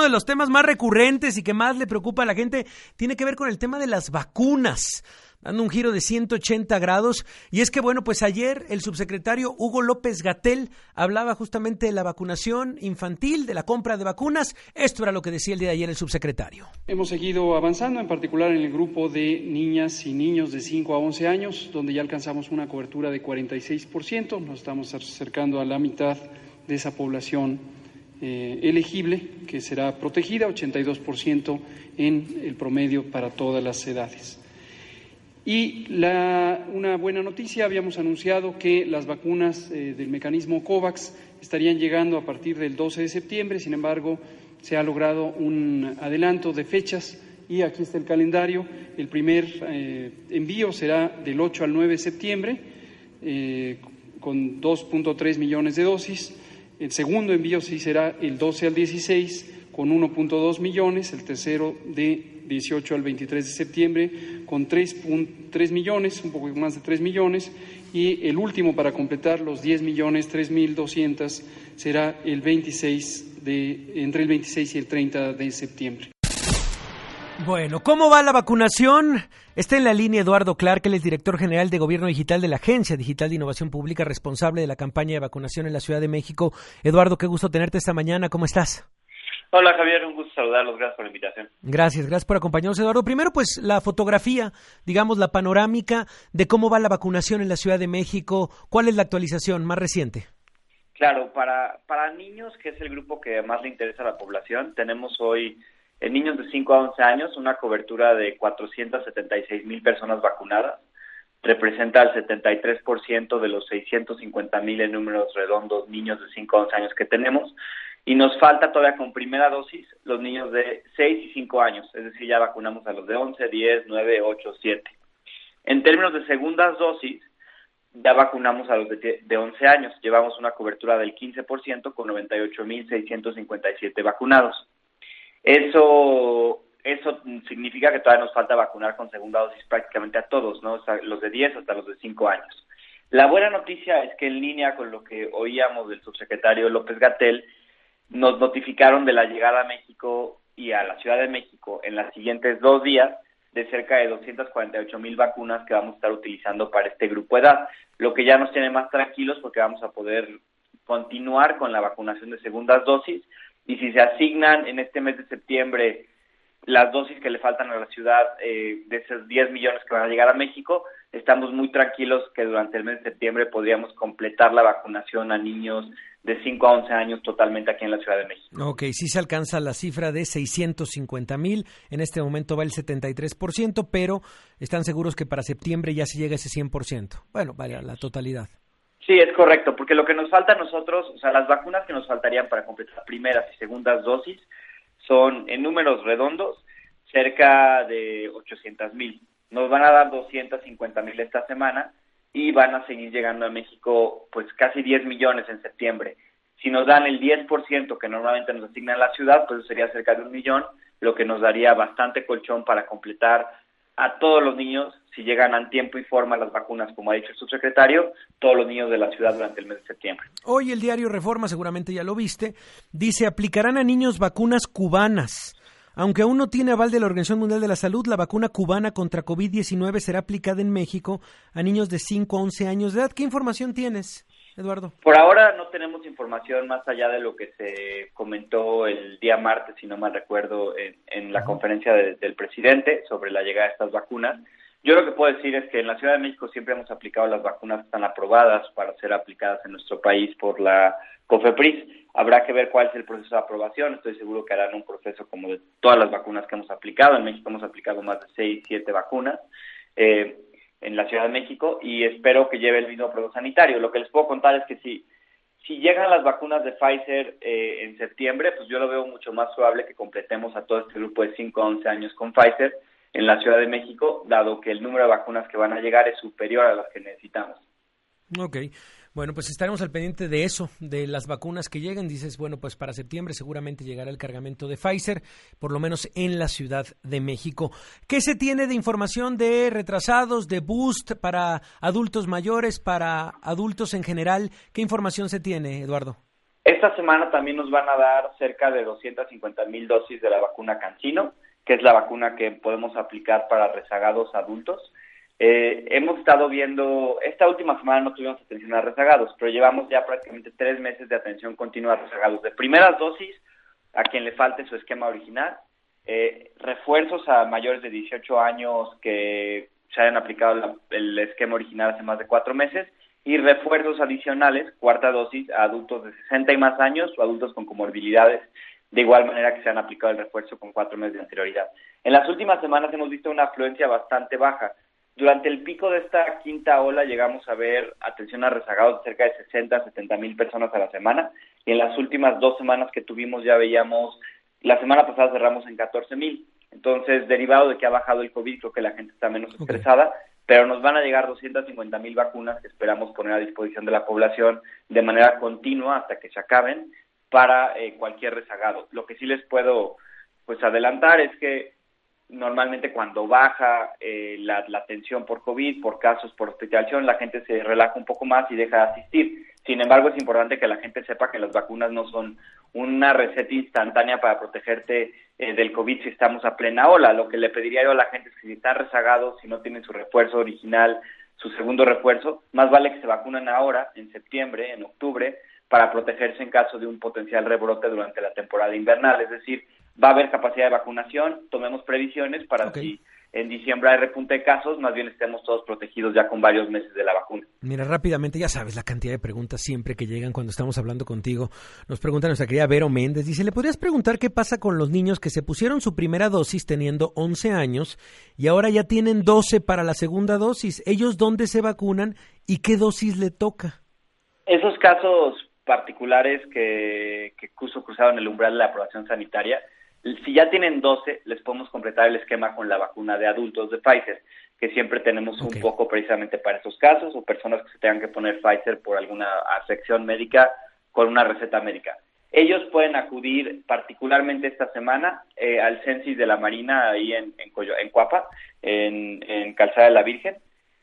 de los temas más recurrentes y que más le preocupa a la gente tiene que ver con el tema de las vacunas, dando un giro de 180 grados. Y es que, bueno, pues ayer el subsecretario Hugo López-Gatell hablaba justamente de la vacunación infantil, de la compra de vacunas. Esto era lo que decía el día de ayer el subsecretario. Hemos seguido avanzando, en particular en el grupo de niñas y niños de 5 a 11 años, donde ya alcanzamos una cobertura de 46%. Nos estamos acercando a la mitad de esa población elegible, que será protegida, 82% en el promedio para todas las edades. Y una buena noticia, habíamos anunciado que las vacunas del mecanismo COVAX estarían llegando a partir del 12 de septiembre, sin embargo, se ha logrado un adelanto de fechas y aquí está el calendario. El primer envío será del 8 al 9 de septiembre con 2.3 millones de dosis. El segundo envío sí será el 12 al 16 con 1.2 millones, el tercero de 18 al 23 de septiembre con 3.3 millones, un poco más de 3 millones, y el último para completar los 10 millones, 3.200, será el entre el 26 y el 30 de septiembre. Bueno, ¿cómo va la vacunación? Está en la línea Eduardo Clark, él es director general de Gobierno Digital de la Agencia Digital de Innovación Pública, responsable de la campaña de vacunación en la Ciudad de México. Eduardo, qué gusto tenerte esta mañana, ¿cómo estás? Hola Javier, un gusto saludarlos, gracias por la invitación. Gracias por acompañarnos, Eduardo. Primero, pues la fotografía, digamos la panorámica de cómo va la vacunación en la Ciudad de México. ¿Cuál es la actualización más reciente? Claro, para niños, que es el grupo que más le interesa a la población, tenemos hoy en niños de 5 a 11 años una cobertura de 476,000 personas vacunadas. Representa el 73% de los 650,000 en números redondos niños de 5 a 11 años que tenemos. Y nos falta todavía con primera dosis los niños de 6 y 5 años, es decir, ya vacunamos a los de 11, 10, 9, 8, 7. En términos de segundas dosis, ya vacunamos a los de 11 años, llevamos una cobertura del 15% con 98,657 vacunados. Eso significa que todavía nos falta vacunar con segunda dosis prácticamente a todos, ¿no? O sea, los de 10 hasta los de 5 años. La buena noticia es que en línea con lo que oíamos del subsecretario López-Gatell, nos notificaron de la llegada a México y a la Ciudad de México en los siguientes 2 días de cerca de 248,000 vacunas que vamos a estar utilizando para este grupo de edad, lo que ya nos tiene más tranquilos porque vamos a poder continuar con la vacunación de segundas dosis y si se asignan en este mes de septiembre las dosis que le faltan a la ciudad de esos 10 millones que van a llegar a México, estamos muy tranquilos que durante el mes de septiembre podríamos completar la vacunación a niños de 5 a 11 años totalmente aquí en la Ciudad de México. Ok, sí se alcanza la cifra de 650,000, en este momento va el 73%, pero están seguros que para septiembre ya se llega a ese 100%. Bueno, vaya, la totalidad. Sí, es correcto, porque lo que nos falta a nosotros, o sea, las vacunas que nos faltarían para completar primeras y segundas dosis son, en números redondos, cerca de 800,000. Nos van a dar 250,000 esta semana y van a seguir llegando a México pues casi 10 millones en septiembre. Si nos dan el 10% que normalmente nos asignan la ciudad, pues sería cerca de 1 millón, lo que nos daría bastante colchón para completar a todos los niños, si llegan a tiempo y forma las vacunas, como ha dicho el subsecretario, todos los niños de la ciudad durante el mes de septiembre. Hoy el diario Reforma, seguramente ya lo viste, dice, aplicarán a niños vacunas cubanas. Aunque aún no tiene aval de la Organización Mundial de la Salud, la vacuna cubana contra COVID-19 será aplicada en México a niños de 5 a 11 años de edad. ¿Qué información tienes, Eduardo? Por ahora no tenemos información más allá de lo que se comentó el día martes, si no mal recuerdo, en la conferencia del presidente sobre la llegada de estas vacunas. Yo lo que puedo decir es que en la Ciudad de México siempre hemos aplicado las vacunas que están aprobadas para ser aplicadas en nuestro país por la COFEPRIS. Habrá que ver cuál es el proceso de aprobación. Estoy seguro que harán un proceso como de todas las vacunas que hemos aplicado. En México hemos aplicado más de 6, 7 vacunas en la Ciudad de México y espero que lleve el mismo proceso sanitario. Lo que les puedo contar es que si llegan las vacunas de Pfizer en septiembre, pues yo lo veo mucho más probable que completemos a todo este grupo de 5 a 11 años con Pfizer en la Ciudad de México, dado que el número de vacunas que van a llegar es superior a las que necesitamos. Ok. Bueno, pues estaremos al pendiente de eso, de las vacunas que lleguen. Dices, bueno, pues para septiembre seguramente llegará el cargamento de Pfizer, por lo menos en la Ciudad de México. ¿Qué se tiene de información de retrasados, de boost para adultos mayores, para adultos en general? ¿Qué información se tiene, Eduardo? Esta semana también nos van a dar cerca de 250,000 dosis de la vacuna CanSino, que es la vacuna que podemos aplicar para rezagados adultos. Hemos estado viendo, esta última semana no tuvimos atención a rezagados, pero llevamos ya prácticamente 3 meses de atención continua a rezagados. De primeras dosis, a quien le falte su esquema original, refuerzos a mayores de 18 años que se hayan aplicado el esquema original hace más de 4 meses, y refuerzos adicionales, cuarta dosis, a adultos de 60 y más años o adultos con comorbilidades, de igual manera que se han aplicado el refuerzo con 4 meses de anterioridad. En las últimas semanas hemos visto una afluencia bastante baja. Durante el pico de esta quinta ola llegamos a ver atención a rezagados de cerca de 60 a 70 mil personas a la semana, y en las últimas 2 semanas que tuvimos ya veíamos, la semana pasada cerramos en 14,000. Entonces, derivado de que ha bajado el COVID, creo que la gente está menos estresada, pero nos van a llegar 250,000 vacunas que esperamos poner a disposición de la población de manera continua hasta que se acaben para cualquier rezagado. Lo que sí les puedo adelantar es que normalmente cuando baja la atención por COVID, por casos, por hospitalización, la gente se relaja un poco más y deja de asistir. Sin embargo, es importante que la gente sepa que las vacunas no son una receta instantánea para protegerte del COVID si estamos a plena ola. Lo que le pediría yo a la gente es que si están rezagados, si no tienen su refuerzo original, su segundo refuerzo, más vale que se vacunen ahora, en septiembre, en octubre, para protegerse en caso de un potencial rebrote durante la temporada invernal. Es decir, va a haber capacidad de vacunación, tomemos previsiones para si en diciembre hay repunte de casos, más bien estemos todos protegidos ya con varios meses de la vacuna. Mira, rápidamente, ya sabes la cantidad de preguntas siempre que llegan cuando estamos hablando contigo. Nos pregunta nuestra querida Vero Méndez, dice, ¿le podrías preguntar qué pasa con los niños que se pusieron su primera dosis teniendo 11 años y ahora ya tienen 12 para la segunda dosis? ¿Ellos dónde se vacunan y qué dosis le toca? Esos casos particulares que cruzaron el umbral de la aprobación sanitaria, si ya tienen 12, les podemos completar el esquema con la vacuna de adultos de Pfizer, que siempre tenemos un poco precisamente para esos casos, o personas que se tengan que poner Pfizer por alguna afección médica con una receta médica. Ellos pueden acudir particularmente esta semana al Censis de la Marina, ahí en Coapa, en Calzada de la Virgen.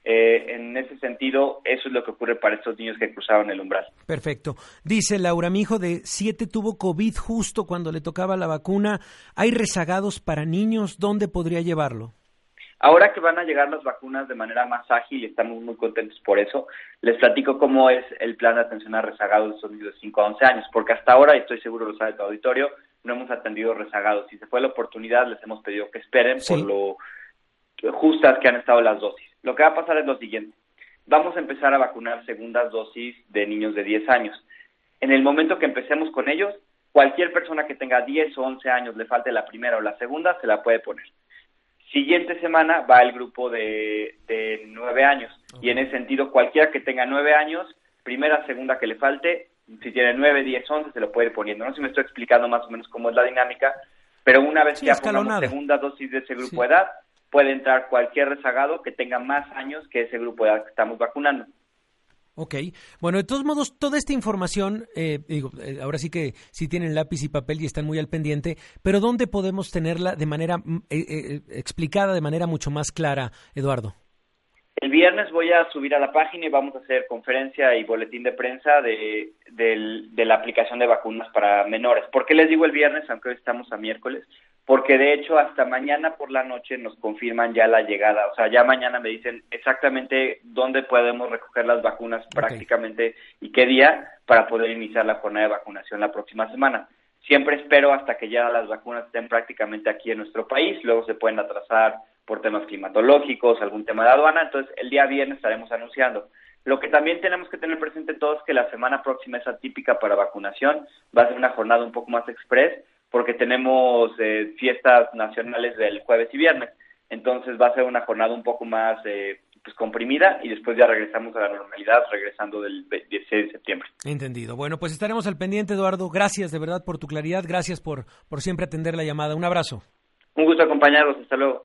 En ese sentido, eso es lo que ocurre para estos niños que cruzaron el umbral. Perfecto. Dice Laura, mi hijo de 7 tuvo COVID justo cuando le tocaba la vacuna. ¿Hay rezagados para niños? ¿Dónde podría llevarlo? Ahora que van a llegar las vacunas de manera más ágil y estamos muy contentos por eso, les platico cómo es el plan de atención a rezagados de estos niños de 5 a 11 años, porque hasta ahora, y estoy seguro lo sabe tu auditorio, no hemos atendido rezagados. Si se fue la oportunidad, les hemos pedido que esperen por lo justas que han estado las dosis. Lo que va a pasar es lo siguiente. Vamos a empezar a vacunar segundas dosis de niños de 10 años. En el momento que empecemos con ellos, cualquier persona que tenga 10 o 11 años, le falte la primera o la segunda, se la puede poner. Siguiente semana va el grupo de 9 años. Y en ese sentido, cualquiera que tenga 9 años, primera, segunda que le falte, si tiene 9, 10, 11, se lo puede ir poniendo. No sé si me estoy explicando más o menos cómo es la dinámica, pero una vez que ya pongamos segunda dosis de ese grupo de edad, puede entrar cualquier rezagado que tenga más años que ese grupo de edad que estamos vacunando. Ok. Bueno, de todos modos, toda esta información, ahora sí que sí tienen lápiz y papel y están muy al pendiente, pero ¿dónde podemos tenerla de manera explicada, de manera mucho más clara, Eduardo? El viernes voy a subir a la página y vamos a hacer conferencia y boletín de prensa de la aplicación de vacunas para menores. ¿Por qué les digo el viernes, aunque hoy estamos a miércoles? Porque de hecho hasta mañana por la noche nos confirman ya la llegada. O sea, ya mañana me dicen exactamente dónde podemos recoger las vacunas prácticamente y qué día para poder iniciar la jornada de vacunación la próxima semana. Siempre espero hasta que ya las vacunas estén prácticamente aquí en nuestro país, luego se pueden atrasar por temas climatológicos, algún tema de aduana, entonces el día viernes estaremos anunciando. Lo que también tenemos que tener presente todos es que la semana próxima es atípica para vacunación, va a ser una jornada un poco más express, porque tenemos fiestas nacionales del jueves y viernes, entonces va a ser una jornada un poco más comprimida y después ya regresamos a la normalidad, regresando del 16 de septiembre. Entendido. Bueno, pues estaremos al pendiente, Eduardo. Gracias de verdad por tu claridad, gracias por siempre atender la llamada. Un abrazo. Un gusto acompañarlos, hasta luego.